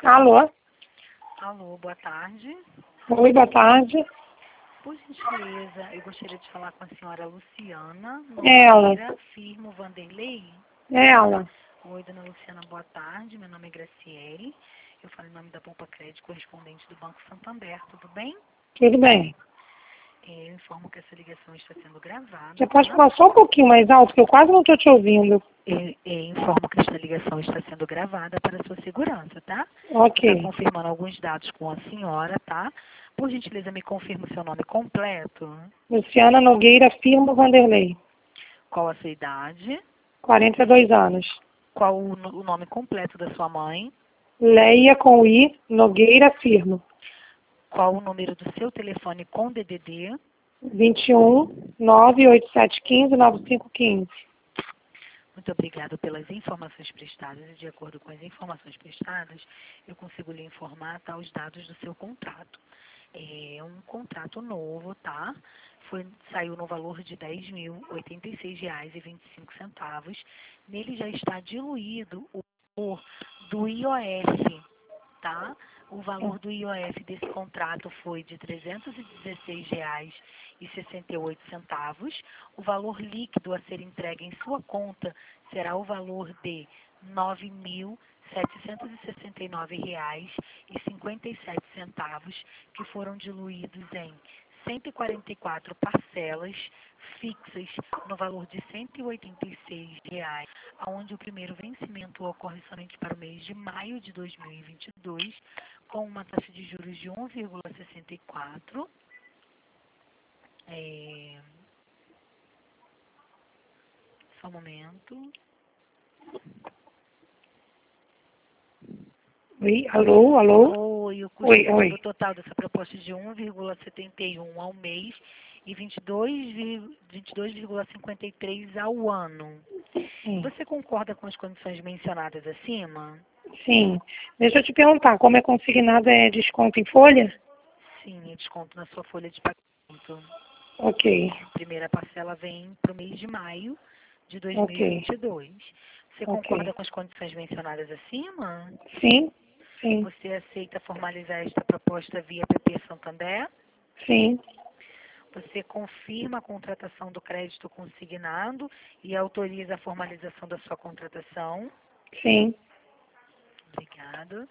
Alô? Alô, boa tarde. Oi, boa tarde. Por gentileza, eu gostaria de falar com a senhora Luciana Ela. Nogueira Firmo Vanderlei. Ela. Oi, dona Luciana, boa tarde. Meu nome é Graciele. Eu falo em nome da Poupa Crédito, correspondente do Banco Santander. Tudo bem? Tudo bem. Eu informo que essa ligação está sendo gravada. Você pode Tá? falar só um pouquinho mais alto, que eu quase não estou te ouvindo. Informo que esta ligação está sendo gravada para sua segurança, tá? Ok. Está confirmando alguns dados com a senhora, tá? Por gentileza, me confirma o seu nome completo. Luciana Nogueira Firmo Vanderlei. Qual a sua idade? 42 anos. Qual o nome completo da sua mãe? Leia com I, Nogueira Firmo. Qual o número do seu telefone com DDD? 21 98715 9515. Muito obrigada pelas informações prestadas e de acordo com as informações prestadas, eu consigo lhe informar tá, os dados do seu contrato. É um contrato novo, tá? Saiu no valor de R$ 10.086,25. Nele já está diluído o valor do IOF, tá? O valor do IOF desse contrato foi de R$ 316,68. O valor líquido a ser entregue em sua conta será o valor de R$ 9.769,57, que foram diluídos em 144 parcelas fixas no valor de R$ 186, onde o primeiro vencimento ocorre somente para o mês de maio de 2022, com uma taxa de juros de 1,64. Só um momento. Oi, alô? Oi, o custo Oi. total dessa proposta é de 1,71 ao mês e 22,53 ao ano. Sim. Você concorda com as condições mencionadas acima? Sim. Deixa eu te perguntar, como é consignado, é desconto em folha? Sim, é desconto na sua folha de pagamento. Ok. A primeira parcela vem para o mês de maio de Ok. 2022. Você Ok. concorda com as condições mencionadas acima? Sim? Sim. Você aceita formalizar esta proposta via PP Santander? Sim. Você confirma a contratação do crédito consignado e autoriza a formalização da sua contratação? Sim. Obrigada.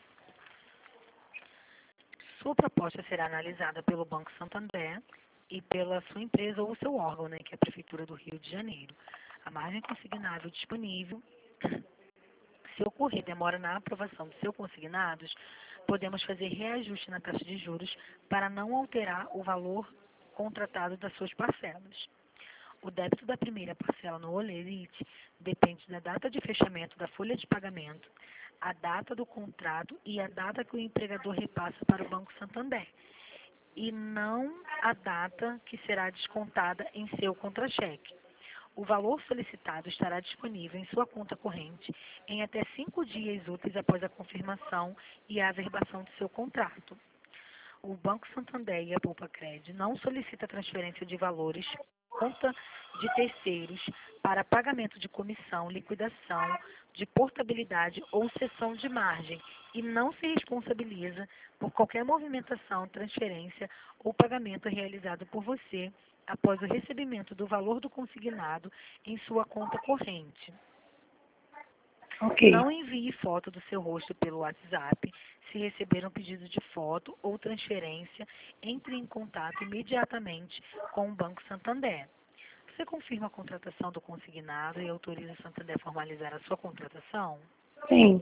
Sua proposta será analisada pelo Banco Santander e pela sua empresa ou seu órgão, né, que é a Prefeitura do Rio de Janeiro. A margem consignável disponível, se ocorrer demora na aprovação do seu consignados, podemos fazer reajuste na taxa de juros para não alterar o valor contratado das suas parcelas. O débito da primeira parcela no Olerite depende da data de fechamento da folha de pagamento, a data do contrato e a data que o empregador repassa para o Banco Santander, e não a data que será descontada em seu contra-cheque. O valor solicitado estará disponível em sua conta corrente em até 5 dias úteis após a confirmação e a averbação do seu contrato. O Banco Santander e a Poupa Crédito não solicita transferência de valores conta de terceiros para pagamento de comissão, liquidação, de portabilidade ou cessão de margem e não se responsabiliza por qualquer movimentação, transferência ou pagamento realizado por você após o recebimento do valor do consignado em sua conta corrente. Ok. Não envie foto do seu rosto pelo WhatsApp. Se receber um pedido de foto ou transferência, entre em contato imediatamente com o Banco Santander. Você confirma a contratação do consignado e autoriza o Santander a formalizar a sua contratação? Sim.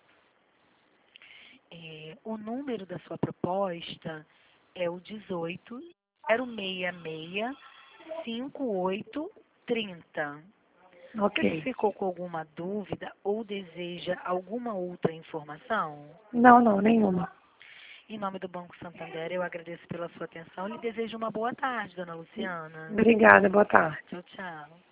O número da sua proposta é o 18-066-5830. Ok. Você ficou com alguma dúvida ou deseja alguma outra informação? Não, nenhuma. Em nome do Banco Santander, eu agradeço pela sua atenção e lhe desejo uma boa tarde, dona Luciana. Obrigada, boa tarde. Tchau, tchau.